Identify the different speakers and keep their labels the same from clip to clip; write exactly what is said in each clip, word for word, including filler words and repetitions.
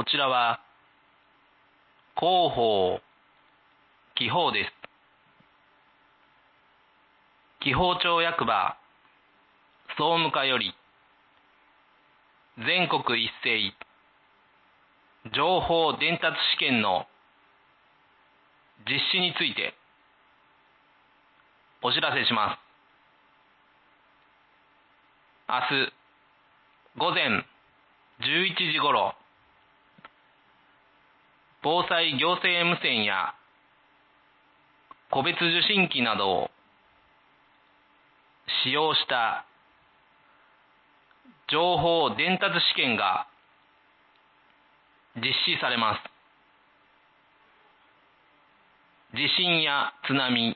Speaker 1: ちらは広報記法です。記法庁役場総務課より全国一斉情報伝達試験の実施についてお知らせします。明日午前じゅういちじごろ、防災行政無線や個別受信機などを使用した情報伝達試験が実施されます。地震や津波、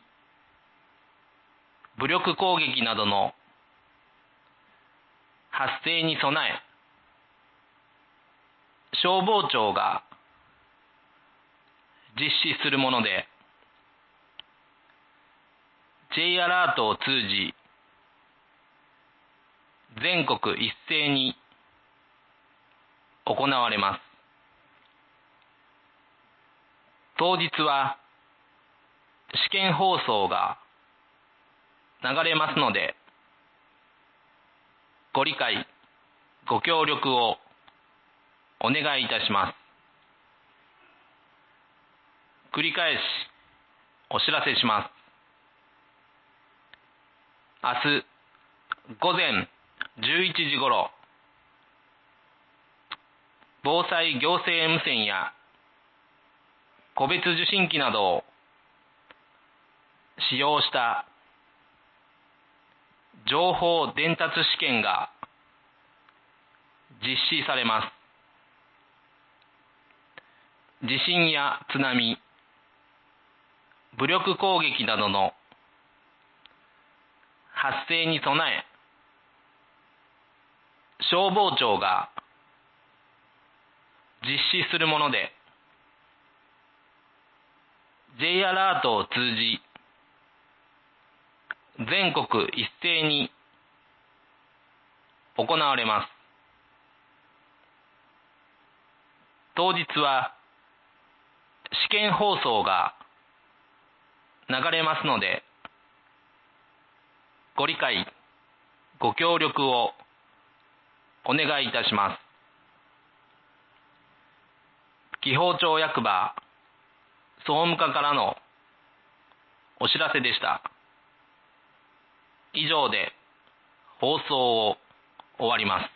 Speaker 1: 武力攻撃などの発生に備え、消防庁が実施するもので、J アラートを通じ、全国一斉に行われます。当日は試験放送が流れますので、ご理解、ご協力をお願いいたします。繰り返しお知らせします。明日午前じゅういちじごろ、防災行政無線や個別受信機などを使用した情報伝達試験が実施されます。地震や津波、武力攻撃などの発生に備え、消防庁が実施するもので、J アラートを通じ、全国一斉に行われます。当日は試験放送が流れますので、ご理解、ご協力をお願いいたします。記法庁役場総務課からのお知らせでした。以上で放送を終わります。